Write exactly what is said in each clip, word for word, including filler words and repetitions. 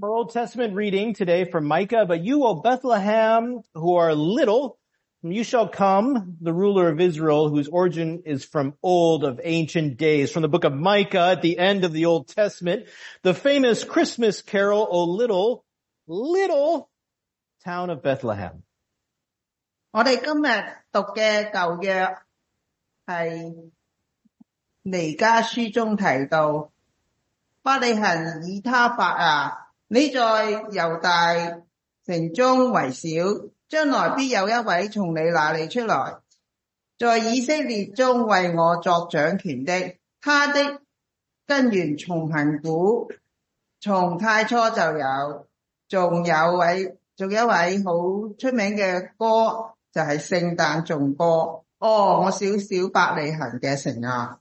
Our Old Testament reading today from Micah, but you, O Bethlehem, who are little, from you shall come the ruler of Israel, whose origin is from old of ancient days. From the book of Micah at the end of the Old Testament, the famous Christmas carol, O little, little town of Bethlehem. 我哋今日讀嘅舊約係彌迦書中提到，伯利恆以他伯啊，你在猶大城中為小，將來必有一位從你那裏出來，在以色列中為我作掌權的，他的根源從亙古，從太初就有。仲有位，仲有一位好出名嘅歌，就係聖誕頌歌。哦，我小小伯利恆嘅城啊！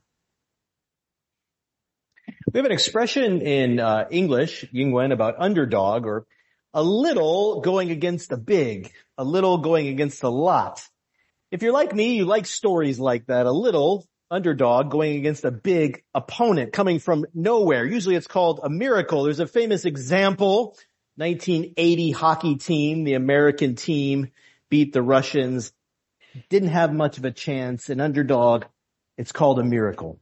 We have an expression in uh, English, 英文, about underdog, or a little going against a big, a little going against a lot. If you're like me, you like stories like that, a little underdog going against a big opponent coming from nowhere. Usually it's called a miracle. There's a famous example, nineteen eighty hockey team, the American team beat the Russians, didn't have much of a chance, an underdog. It's called a miracle.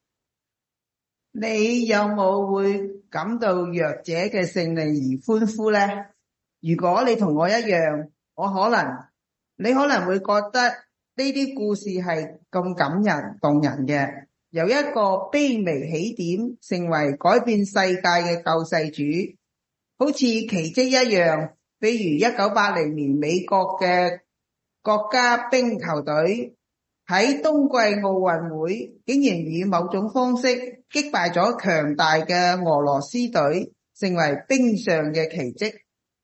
你有冇會感到弱者嘅勝利而歡呼呢？如果你同我一樣，我可能，你可能會覺得呢啲故事係咁感人動人嘅，由一個卑微起點成為改變世界嘅救世主，好似奇蹟一樣。比如一九八零年美國嘅國家冰球隊喺冬季奧運會竟然以某種方式擊敗咗強大嘅俄羅斯隊，成為冰上嘅奇蹟。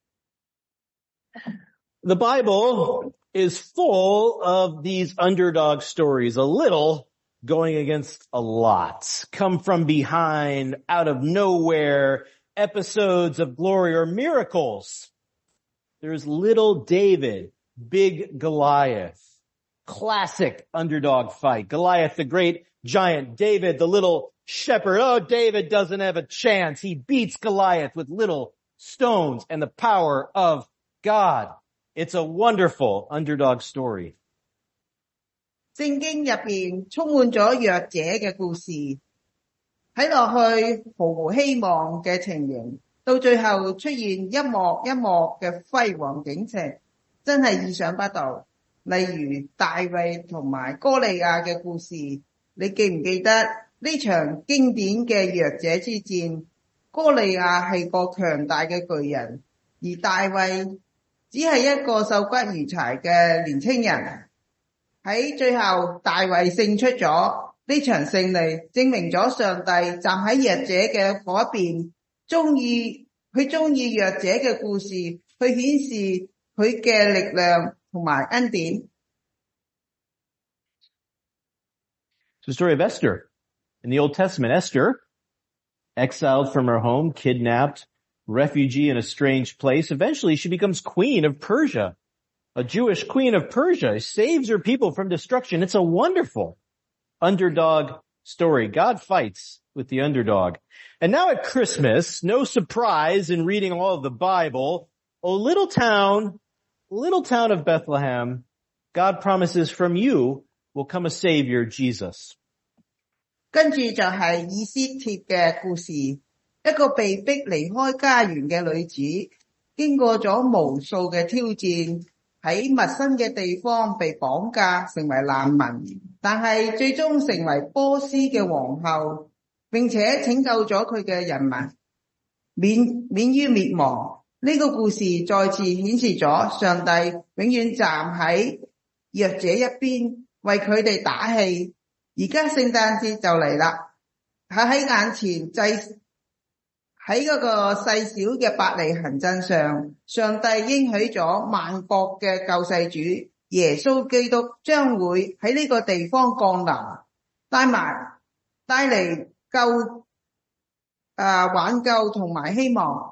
The Bible is full of these underdog stories, a little going against a lot, come from behind, out of nowhere, episodes of glory or miracles. There's little David, big Goliath. Classic underdog fight. Goliath, the great giant. David, the little shepherd. Oh, David doesn't have a chance. He beats Goliath with little stones and the power of God. It's a wonderful underdog story. 聖經入邊充滿咗弱者嘅故事，睇落去毫無希望嘅情形，到最後出現一幕一幕嘅輝煌景情，真係意想不到。例如大衛同埋歌利亞嘅故事，你記唔記得呢場經典嘅弱者之戰？歌利亞係個強大嘅巨人，而大衛只係一個瘦骨如柴嘅年青人。喺最後大衛勝出咗呢場勝利，證明咗上帝站喺弱者嘅嗰邊，中意佢中意弱者嘅故事，去顯示佢嘅力量同埋恩典。 It's the story of Esther. In the Old Testament, Esther, exiled from her home, kidnapped, refugee in a strange place. Eventually she becomes queen of Persia, a Jewish queen of Persia, saves her people from destruction. It's a wonderful underdog story. God fights with the underdog. And now at Christmas, no surprise in reading all of the Bible, O little town, little town of Bethlehem, God promises from you will come a Savior, Jesus. 跟住就係以斯帖嘅故事，一個被逼離開家園嘅女子，經過咗無數嘅挑戰，喺陌生嘅地方被綁架成為難民，但係最終成為波斯嘅皇后，並且拯救咗佢嘅人民，免免於滅亡。呢個故事再次顯示咗上帝永遠站喺弱者一邊，為佢哋打氣。而家聖誕節就嚟啦，喺喺眼前祭喺嗰個細小嘅伯利恆鎮上，上帝應許咗萬國嘅救世主耶穌基督將會喺呢個地方降臨，帶埋帶嚟救啊挽救同埋希望。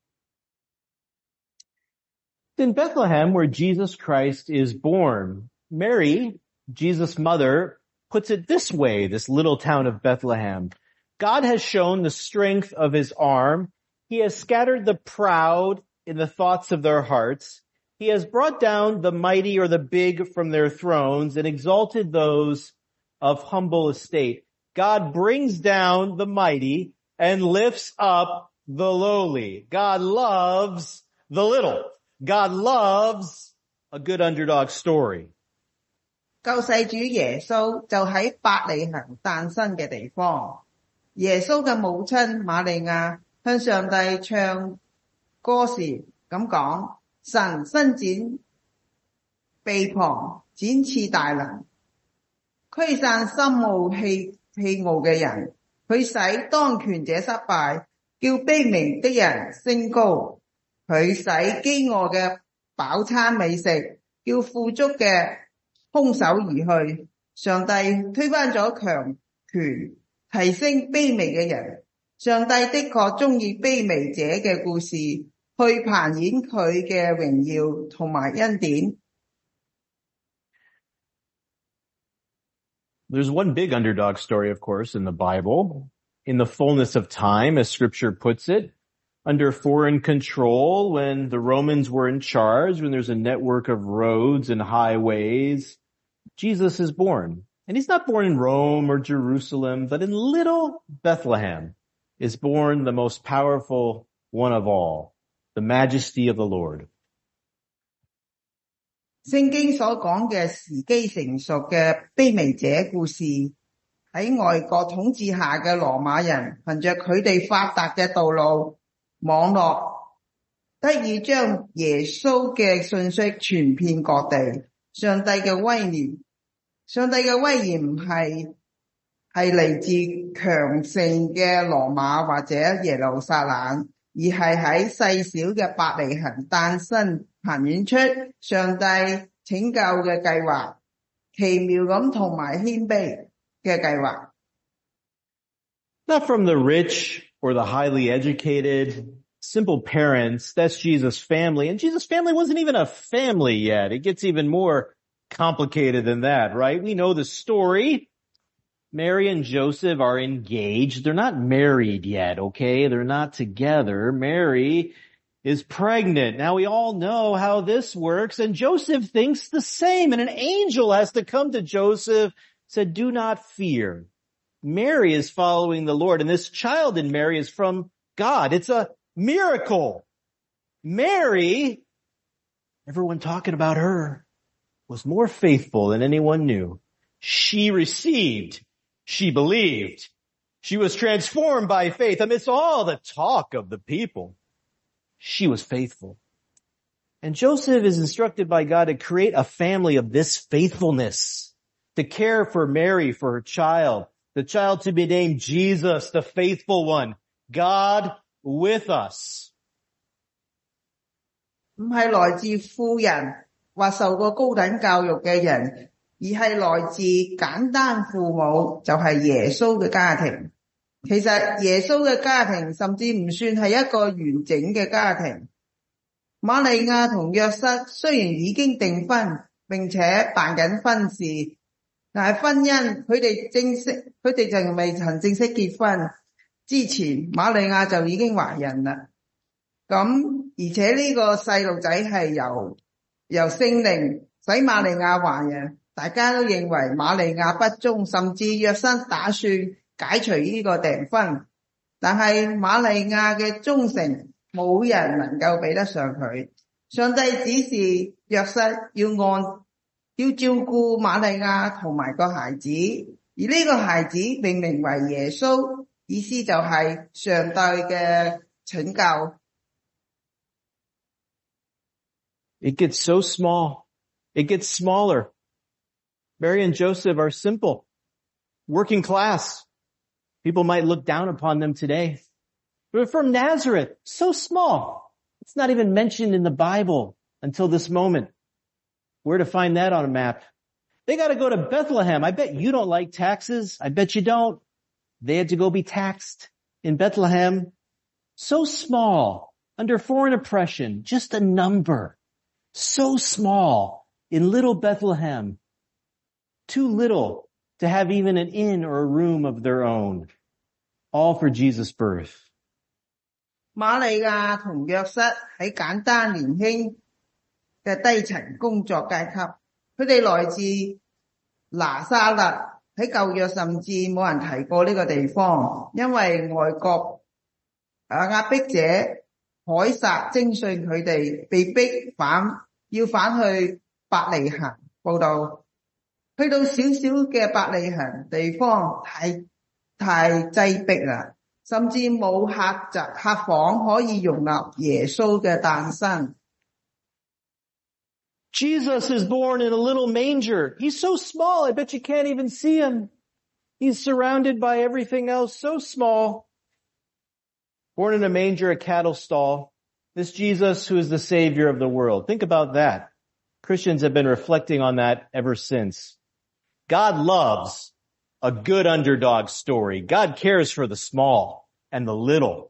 In Bethlehem, where Jesus Christ is born, Mary, Jesus' mother, puts it this way, this little town of Bethlehem. God has shown the strength of his arm. He has scattered the proud in the thoughts of their hearts. He has brought down the mighty or the big from their thrones and exalted those of humble estate. God brings down the mighty and lifts up the lowly. God loves the little. God loves a good underdog story. 救世主耶穌就喺伯利恆誕生嘅地方。耶穌嘅母親瑪利亞向上帝唱歌時咁講：神伸展臂膀，展翅大能，驅散心傲氣氣傲嘅人，佢使當權者失敗，叫卑微的人升高，佢使飢餓嘅飽餐美食，叫富足嘅空手而去。上帝推翻咗強權，提升卑微嘅人。上帝的確鍾意卑微者嘅故事，去扮演佢嘅榮耀同埋恩典。 There's one big underdog story, of course, in the Bible. In the fullness of time, as scripture puts it, under foreign control, when the Romans were in charge, when there's a network of roads and highways, Jesus is born. And he's not born in Rome or Jerusalem, but in little Bethlehem is born the most powerful one of all, the majesty of the Lord. 聖經所講嘅時機成熟嘅卑微者故事，喺外國統治下嘅羅馬人，憑着佢哋發達嘅道路、網絡，得以將耶穌嘅信息傳遍各地。上帝嘅威嚴，上帝嘅威嚴唔係係嚟自強盛嘅羅馬或者耶路撒冷，而係喺細小嘅伯利恆誕生，繁衍出上帝拯救嘅計劃，奇妙咁同埋謙卑嘅計劃。 Not from the rich or the highly educated, simple parents. That's Jesus' family. And Jesus' family wasn't even a family yet. It gets even more complicated than that, right? We know the story. Mary and Joseph are engaged. They're not married yet, okay? They're not together. Mary is pregnant. Now we all know how this works, and Joseph thinks the same, and an angel has to come to Joseph, said, do not fear. Mary is following the Lord, and this child in Mary is from God. It's a miracle. Mary, everyone talking about her, was more faithful than anyone knew. She received. She believed. She was transformed by faith amidst all the talk of the people. She was faithful. And Joseph is instructed by God to create a family of this faithfulness, to care for Mary, for her child, the child to be named Jesus, the faithful one, God with us. 唔係來自富人或受過高等教育嘅人，而係來自簡單父母，就係耶穌嘅家庭。其實耶穌嘅家庭甚至唔算係一個完整嘅家庭。瑪利亞同約瑟雖然已經訂婚，並且辦緊婚事，但係婚姻佢哋正式，佢哋就未曾正式結婚之前，瑪利亞就已經懷孕啦。咁而且呢個細路仔係由由聖靈使瑪利亞懷孕，大家都認為瑪利亞不忠，甚至約瑟打算解除呢個訂婚，但係瑪利亞嘅忠誠冇人能夠比得上佢。上帝指示約瑟要按要照顧瑪利亞同埋個孩子，而呢個孩子命名為耶穌，意思就係上帝嘅拯救。 It gets so small. It gets smaller. Mary and Joseph are simple, working class. People might look down upon them today. But from Nazareth, so small. It's not even mentioned in the Bible until this moment. Where to find that on a map? They got to go to Bethlehem. I bet you don't like taxes. I bet you don't. They had to go be taxed in Bethlehem. So small, under foreign oppression, just a number. So small in little Bethlehem. Too little to have even an inn or a room of their own. All for Jesus' birth. 瑪利亞同約瑟喺簡單年輕嘅低層工作階級，佢哋來自拿撒勒，喺舊約甚至冇人提過呢個地方，因為外國啊壓迫者凱撒徵稅佢哋，被逼返要返去伯利恆報道。去到少少嘅伯利恆地方太太擠迫啦，甚至冇客宅客房可以容納耶穌嘅誕生。 Jesus is born in a little manger. He's so small, I bet you can't even see him. He's surrounded by everything else, so small. Born in a manger, a cattle stall. This Jesus who is the Savior of the world. Think about that. Christians have been reflecting on that ever since. God loves a good underdog story. God cares for the small and the little.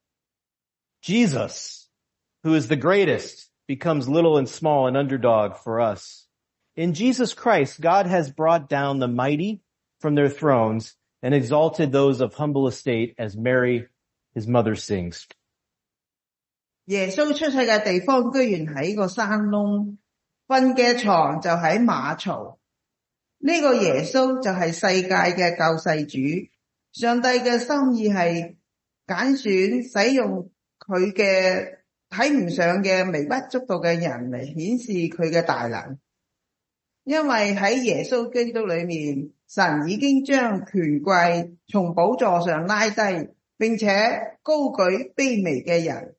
Jesus, who is the greatest, becomes little and small and underdog for us. In Jesus Christ, God has brought down the mighty from their thrones and exalted those of humble estate, as Mary, his mother, sings. 耶穌出世嘅地方居然喺個山窿，瞓嘅床就喺馬槽。呢個耶穌就係世界嘅救世主。上帝嘅心意係揀選使用佢嘅睇唔上嘅微不足道嘅人嚟顯示佢嘅大能。因為喺耶穌基督裏面，神已經將權貴從寶座上拉低，並且高舉卑微嘅人。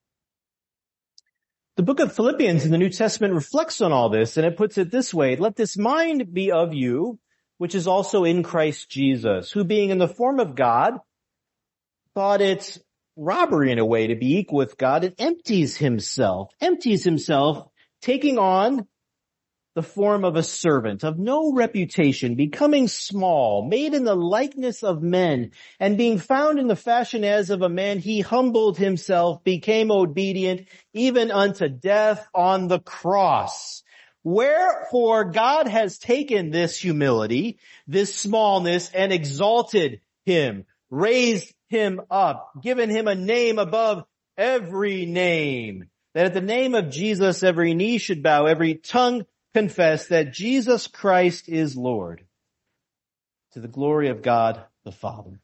The book of Philippians in the New Testament reflects on all this, and it puts it this way: let this mind be of you, which is also in Christ Jesus, who being in the form of God, thought it robbery in a way to be equal with God, and empties himself, empties himself, taking on the form of a servant of no reputation, becoming small, made in the likeness of men, and being found in the fashion as of a man, he humbled himself, became obedient, even unto death on the cross. Wherefore God has taken this humility, this smallness, and exalted him, raised him up, given him a name above every name, that at the name of Jesus every knee should bow, every tongue confess that Jesus Christ is Lord, to the glory of God the Father.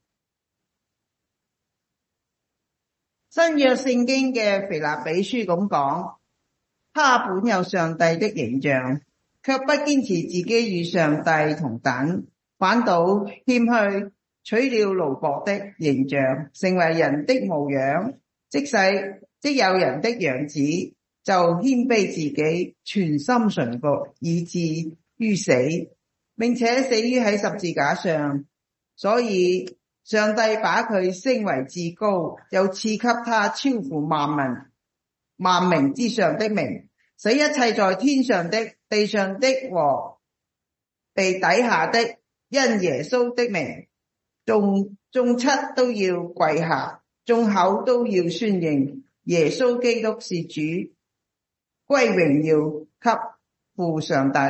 新約聖經嘅腓立比書咁講，他本有上帝的形象，卻不堅持自己與上帝同等，反倒謙虛，取了奴僕的形象，成為人的模樣，即使即有人的樣子。就謙卑自己，全心順服，以至於死，並且死於喺十字架上。所以上帝把佢升為至高，又賜給他超乎萬民萬名之上的名，使一切在天上的、地上的和地底下的，因耶穌的名，眾眾膝都要跪下，眾口都要宣認耶穌基督是主。歸榮耀給父上帝。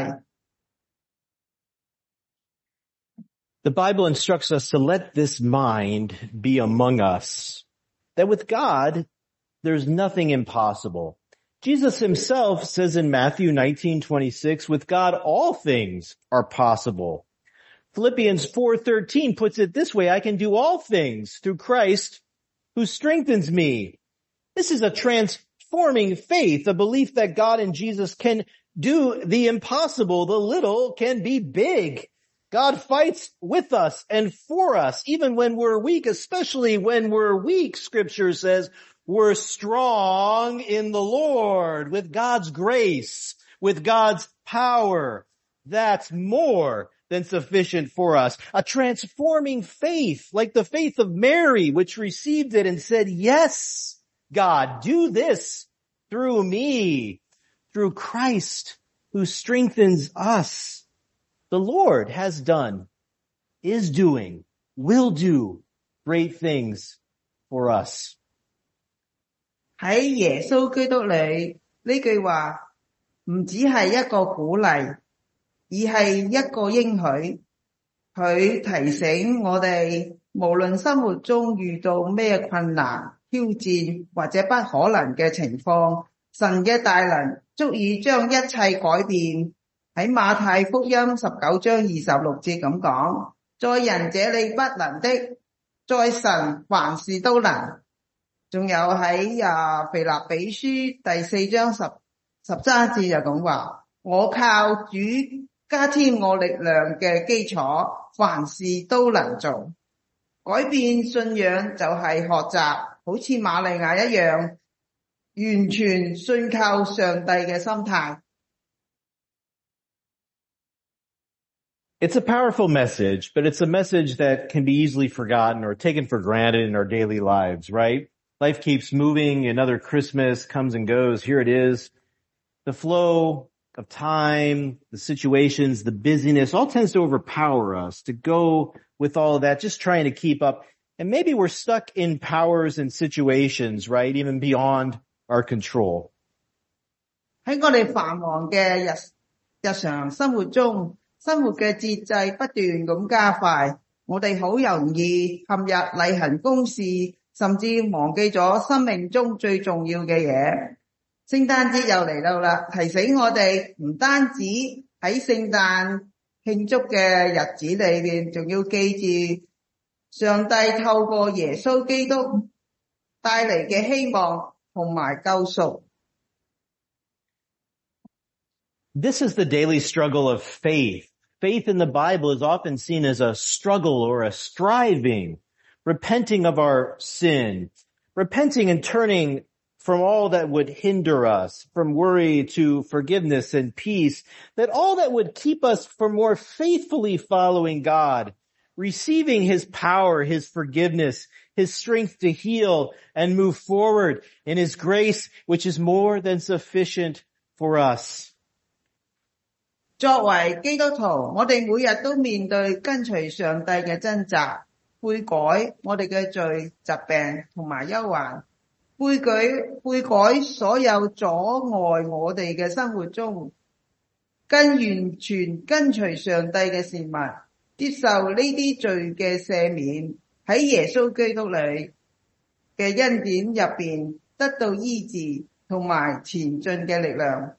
The Bible instructs us to let this mind be among us, that with God, there's nothing impossible. Jesus himself says in Matthew nineteen twenty-six, with God all things are possible. Philippians four thirteen puts it this way, I can do all things through Christ who strengthens me. This is a transforming faith, a belief that God and Jesus can do the impossible. The little can be big. God fights with us and for us, even when we're weak, especially when we're weak, Scripture says, we're strong in the Lord with God's grace, with God's power. That's more than sufficient for us. A transforming faith, like the faith of Mary, which received it and said, yes, God, do this through me, through Christ who strengthens us. The Lord has done, is doing, will do great things for us. 喺耶穌基督裏，呢句話唔只係一個鼓勵，而係一個應許。佢提醒我哋，無論生活中遇到咩困難、 挑戰或者不可能嘅情況，神嘅大能足以將一切改變。喺馬太福音十九章二十六節咁講，在人這裏不能的，在神凡事都能。仲有喺啊腓立比書第四章十十三節就咁話，我靠主加添我力量嘅基礎，凡事都能做。改變信仰就係學習，好似瑪利亞一樣，完全信靠上帝嘅心態。 It's a powerful message, but it's a message that can be easily forgotten or taken for granted in our daily lives, right? Life keeps moving, another Christmas comes and goes. Here it is. The flow of time, the situations, the busyness all tends to overpower us, to go with all of that, just trying to keep up. And maybe we're stuck in powers and situations, right? Even beyond our control. 喺我哋繁忙嘅日日常生活中，生活嘅節制不斷咁加快，我哋好容易陷入例行公事，甚至忘記咗生命中最重要嘅嘢。聖誕節又嚟到啦，提醒我哋唔單止喺聖誕慶祝嘅日子裏面，仲要記住上帝透過耶穌基督帶嚟嘅希望同埋救贖。 This is the daily struggle of faith. Faith in the Bible is often seen as a struggle or a striving, repenting of our sin, repenting and turning from all that would hinder us, from worry to forgiveness and peace, that all that would keep us from more faithfully following God, receiving His power, His forgiveness, His strength to heal and move forward in His grace, which is more than sufficient for us. 作為基督徒，我哋每日都面對跟隨上帝嘅掙扎，悔改我哋嘅罪、疾病同埋憂患，悔改悔改所有阻礙我哋嘅生活中，更完全跟隨上帝嘅事物，接受呢啲罪嘅赦免，喺耶穌基督裏嘅恩典入邊得到醫治同埋前進嘅力量。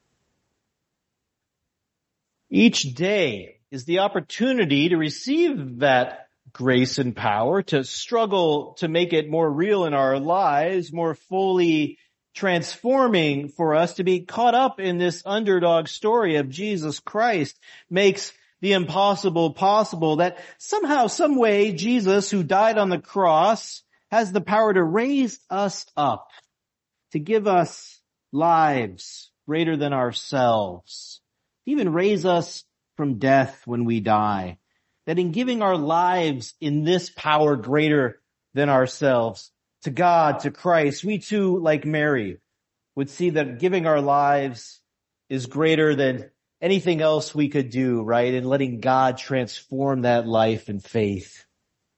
Each day is the opportunity to receive that grace and power, to struggle to make it more real in our lives, more fully transforming for us, to be caught up in this underdog story of Jesus Christ makes the impossible possible, that somehow, some way, Jesus, who died on the cross, has the power to raise us up, to give us lives greater than ourselves, even raise us from death when we die. That in giving our lives in this power greater than ourselves, to God, to Christ, we too, like Mary, would see that giving our lives is greater than anything else we could do, right? And letting God transform that life in faith.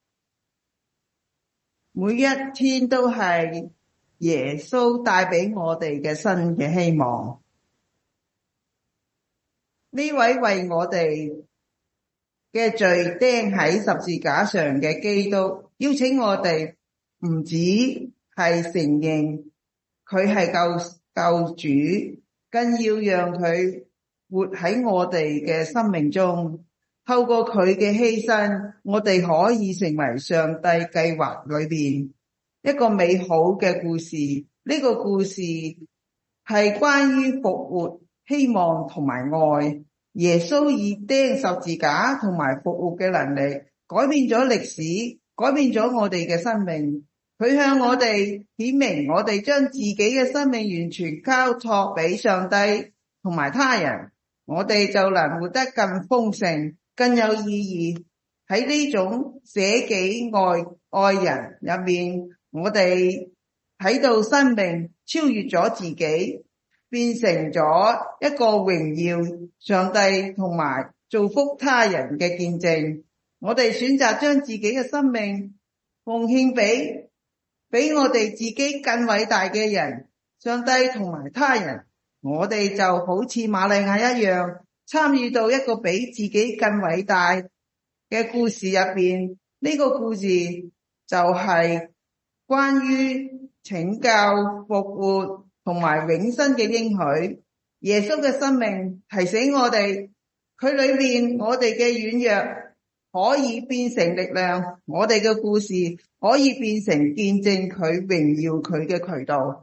每一天都係耶穌帶俾我哋嘅新嘅希望。呢位為我哋嘅罪釘喺十字架上嘅基督，邀請我哋唔止係承認佢係救救主，更要讓佢活喺我哋嘅生命中。透過佢嘅犧牲，我哋可以成為上帝計劃裏邊一個美好嘅故事。呢個故事係關於復活、希望同埋愛。耶穌以釘十字架同埋復活嘅能力，改變咗歷史，改變咗我哋嘅生命。佢向我哋顯明，我哋將自己嘅生命完全交託俾上帝同埋他人，我哋就能活得更豐盛、更有意義。喺呢種捨己愛愛人入面，我哋睇到生命超越咗自己，變成咗一個榮耀上帝同埋造福他人嘅見證。我哋選擇將自己嘅生命奉獻俾比我哋自己更偉大嘅人，上帝同埋他人。我哋就好似瑪利亞一樣，參與到一個比自己更偉大嘅故事入邊。呢個故事就係關於拯救、復活同埋永生嘅應許。耶穌嘅生命提醒我哋，佢裏面我哋嘅軟弱可以變成力量，我哋嘅故事可以變成見證佢榮耀佢嘅渠道。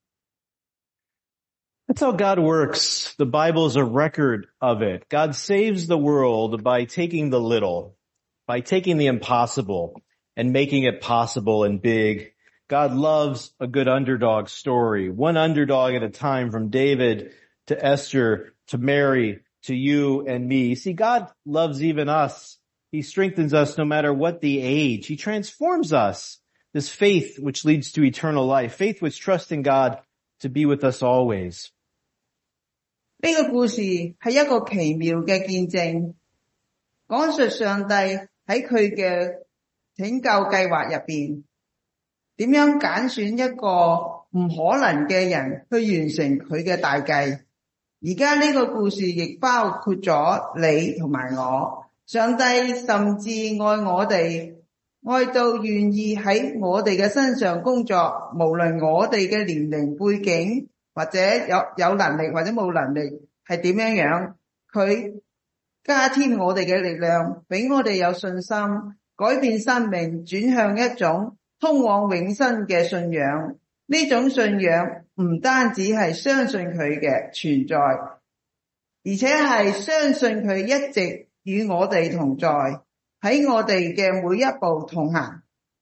That's how God works. The Bible is a record of it. God saves the world by taking the little, by taking the impossible and making it possible and big. God loves a good underdog story, one underdog at a time, from David to Esther to Mary to you and me. See, God loves even us. He strengthens us no matter what the age. He transforms us. This faith which leads to eternal life, faith which trusts in God to be with us always. 呢個故事係一個奇妙嘅見證，講述上帝喺佢嘅拯救計劃入邊，點樣揀選一個唔可能嘅人去完成佢嘅大計。而家呢個故事亦包括咗你同埋我。上帝甚至愛我哋，愛到願意喺我哋嘅身上工作，無論我哋嘅年齡背景或者有有能力或者冇能力係點樣樣，佢加添我哋嘅力量，俾我哋有信心，改變生命，轉向一種通往永生嘅信仰。呢種信仰唔單止係相信佢嘅存在，而且係相信佢一直與我哋同在，喺我哋嘅每一步同行。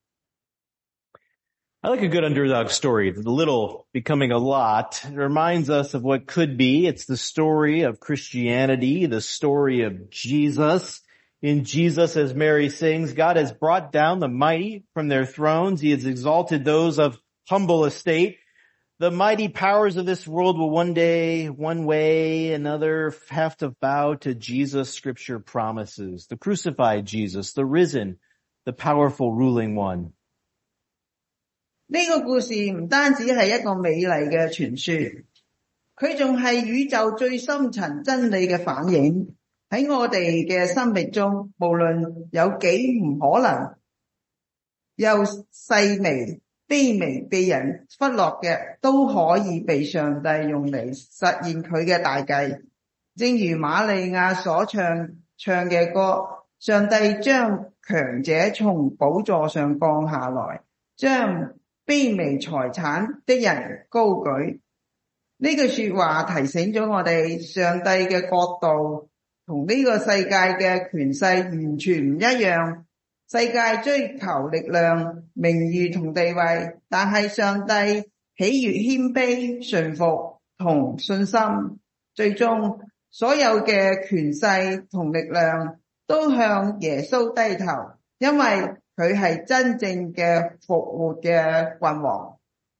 I like a good underdog story, the little becoming a lot. It reminds us of what could be. It's the story of Christianity, the story of Jesus. In Jesus, as Mary sings, God has brought down the mighty from their thrones. He has exalted those of humble estate. The mighty powers of this world will one day, one way, another have to bow to Jesus, Scripture promises. The crucified Jesus, the risen, the powerful ruling one. 呢個故事唔單止係一個美麗嘅傳說，佢仲係宇宙最深層真理嘅反映。喺我哋嘅生命中，無論有幾唔可能，又細微、卑微、被人忽略嘅，都可以被上帝用嚟實現佢嘅大計。正如瑪利亞所唱唱嘅歌，上帝將強者從寶座上降下來，將卑微財產的人高舉。呢句說話提醒咗我哋，上帝嘅國度同呢個世界嘅權勢完全唔一樣。世界追求力量、名譽同地位，但係上帝喜悅謙卑、順服同信心。最終，所有嘅權勢同力量都向耶穌低頭，因為佢係真正嘅復活嘅君王。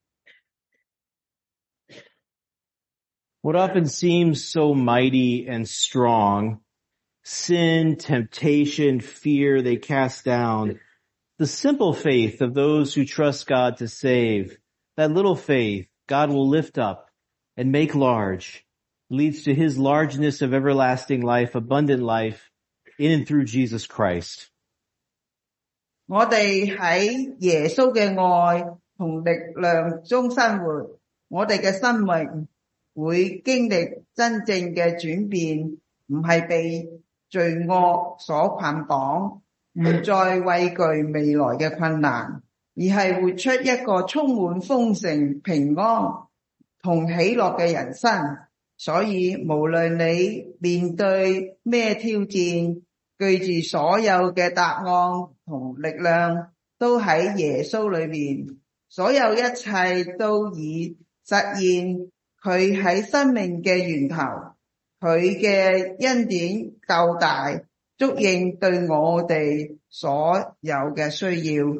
What often seems so mighty and strong, sin, temptation, fear, they cast down. The simple faith of those who trust God to save, that little faith God will lift up and make large, leads to his largeness of everlasting life, abundant life, in and through Jesus Christ. 我哋喺耶穌嘅愛同力量中生活，我哋嘅生命會經歷真正嘅轉變，唔係被罪惡所捆綁，唔再畏懼未來嘅困難，而係活出一個充滿豐盛、平安同喜樂嘅人生。所以無論你面對咩挑戰，記住所有嘅答案同力量都喺耶穌裏面，所有一切都已實現佢喺生命嘅源頭，佢嘅恩典夠大，足應對我哋所有嘅需要。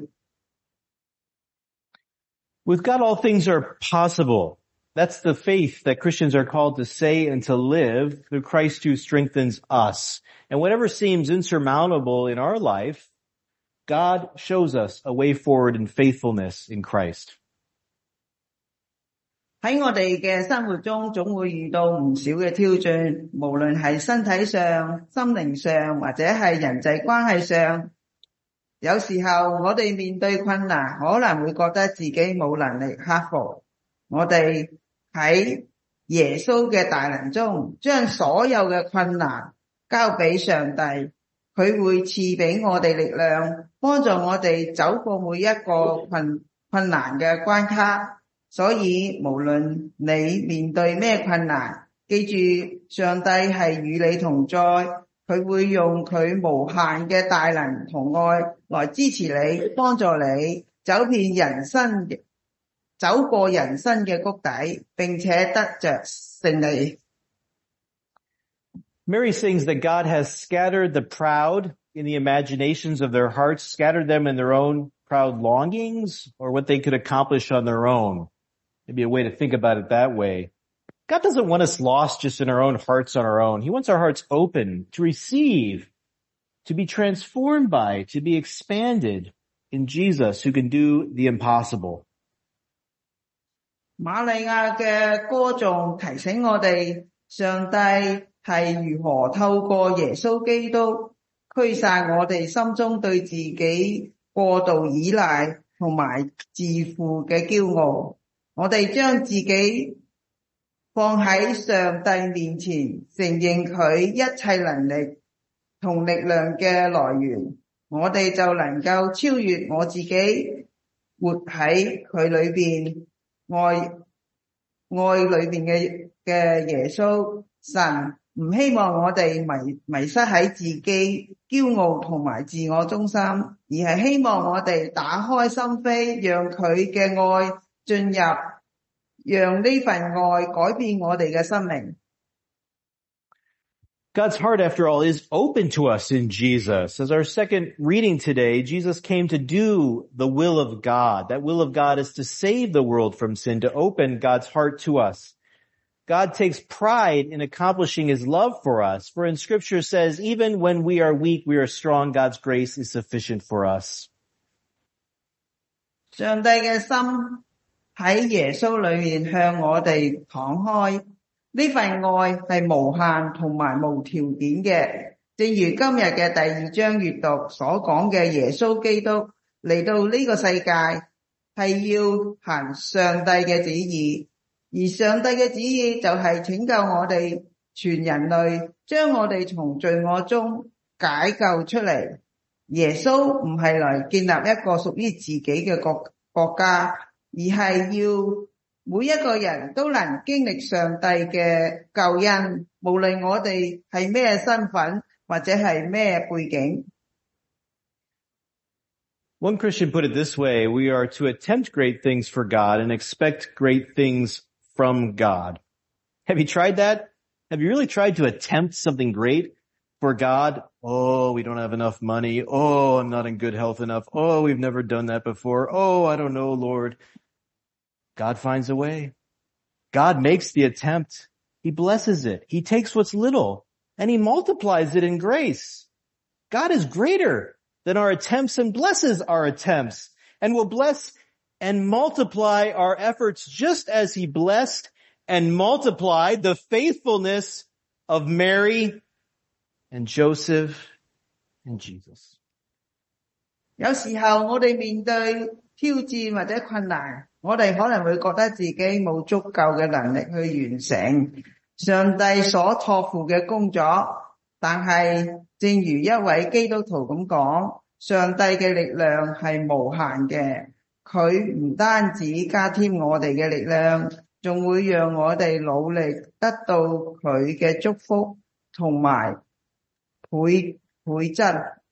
With God, all things are possible. That's the faith that Christians are called to say and to live through Christ who strengthens us. And whatever seems insurmountable in our life, God shows us a way forward in faithfulness in Christ. 喺我哋嘅生活中，總會遇到唔少嘅挑戰，無論係身體上、心靈上，或者係人際關係上。 有時候我哋面對困難，可能會覺得自己冇能力克服。我哋喺耶穌嘅大能中，將所有嘅困難交俾上帝，佢會賜俾我哋力量，幫助我哋走過每一個困困難嘅關卡。所以無論你面對咩困難，記住上帝係與你同在，佢會用佢無限嘅大能同愛來支持你，幫助你走遍人生走過人生嘅谷底，並且得着勝利。 Mary sings that God has scattered the proud in the imaginations of their hearts, scattered them in their own proud longings, or what they could accomplish on their own. Maybe a way to think about it that way. God doesn't want us lost just in our own hearts on our own. He wants our hearts open to receive, to be transformed by, to be expanded in Jesus who can do the impossible. 瑪利亞嘅歌頌提醒我哋，上帝係如何透過耶穌基督驅散我哋心中對自己過度依賴同埋自負嘅驕傲。我哋將自己放喺上帝面前，承認佢一切能力同力量嘅來源，我哋就能夠超越我自己，活喺佢裏邊，愛愛裏邊嘅嘅耶穌。神唔希望我哋迷迷失喺自己驕傲同埋自我中心，而係希望我哋打開心扉，讓佢嘅愛進入，讓呢份愛改變我哋嘅生命。 God's heart, after all, is open to us in Jesus. As our second reading today, Jesus came to do the will of God. That will of God is to save the world from sin, to open God's heart to us. God takes pride in accomplishing his love for us. For in Scripture says, even when we are weak, we are strong. God's grace is sufficient for us. 上帝嘅心喺耶穌裏面向我哋敞開，呢份愛係無限同埋無條件嘅。正如今日嘅第二章閱讀所講嘅，耶穌基督嚟到呢個世界係要行上帝嘅旨意。而上帝嘅旨意就係拯救我哋全人類，將我哋從罪惡中解救出嚟。耶穌唔係來建立一個屬於自己嘅國國家，而係要每一個人都能經歷上帝嘅救恩，無論我哋係咩身份或者係咩背景。 One Christian put it this way, we are to attempt great things for God and expect great things from God. Have you tried that? Have you really tried to attempt something great for God? Oh, we don't have enough money. Oh, I'm not in good health enough. Oh, we've never done that before. Oh, I don't know, Lord. God finds a way. God makes the attempt. He blesses it. He takes what's little and he multiplies it in grace. God is greater than our attempts and blesses our attempts and will bless and multiply our efforts just as he blessed and multiplied the faithfulness of Mary and Joseph and Jesus. 有時候我哋面對挑戰或者困難，我哋可能會覺得自己冇足夠嘅能力去完成上帝所託付嘅工作，但係正如一位基督徒咁講，上帝嘅力量係無限嘅。佢唔單止加添我哋嘅力量，仲會讓我哋努力得到佢嘅祝福同埋倍倍增。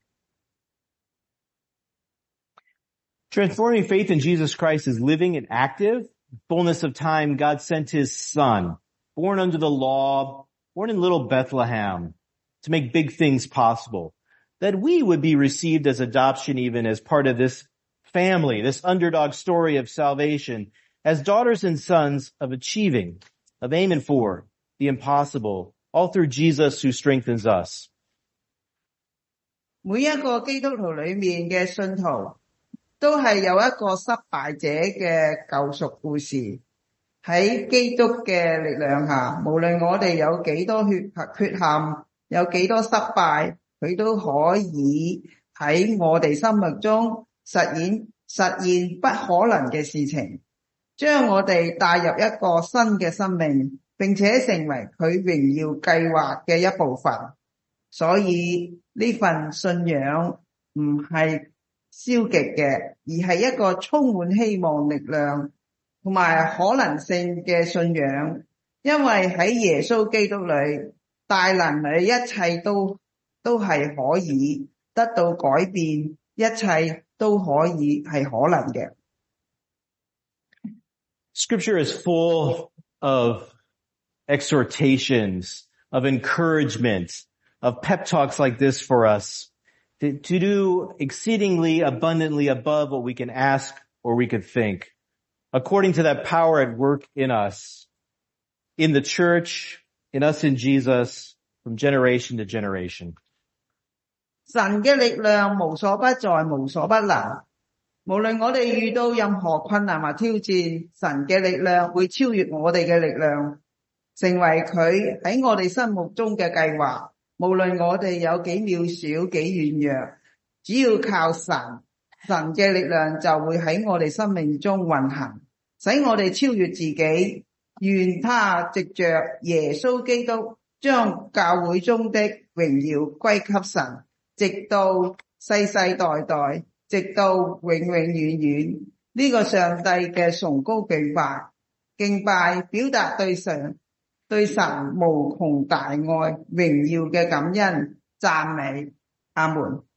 Transforming faith in Jesus Christ is living and active. In fullness of time, God sent his son, born under the law, born in little Bethlehem, to make big things possible, that we would be received as adoption even as part of this family, this underdog story of salvation, as daughters and sons of achieving, of aiming for the impossible, all through Jesus who strengthens us. 每一個基督徒裏面嘅信徒都係有一個失敗者嘅救贖故事。喺基督嘅力量下，無論我哋有幾多缺缺陷，有幾多失敗，佢都可以喺我哋心目中實現實現不可能嘅事情，將我哋帶入一個新嘅生命，並且成為佢榮耀計劃嘅一部分。所以呢份信仰唔係消極嘅，而係一個充滿希望、力量同埋可能性嘅信仰。因為喺耶穌基督裏，大能裏一切都都係可以得到改變，一切都可以係可能嘅。 Scripture is full of exhortations, of encouragement, of pep talks like this for us to, to do exceedingly abundantly above what we can ask or we could think, according to that power at work in us, in the church, in us in Jesus, from generation to generation. 神嘅力量無所不在，無所不能。無論我哋遇到任何困難或挑戰，神嘅力量會超越我哋嘅力量，成為佢喺我哋心目中嘅計劃。無論我哋有幾渺小、幾軟弱，只要靠神，神嘅力量就會喺我哋生命中運行，使我哋超越自己。願他藉着耶穌基督將教會中的榮耀歸給神，直到世世代代，直到永永遠遠。呢個上帝嘅崇高敬拜，敬拜表達對神對神無窮大愛榮耀嘅感恩讚美。阿門。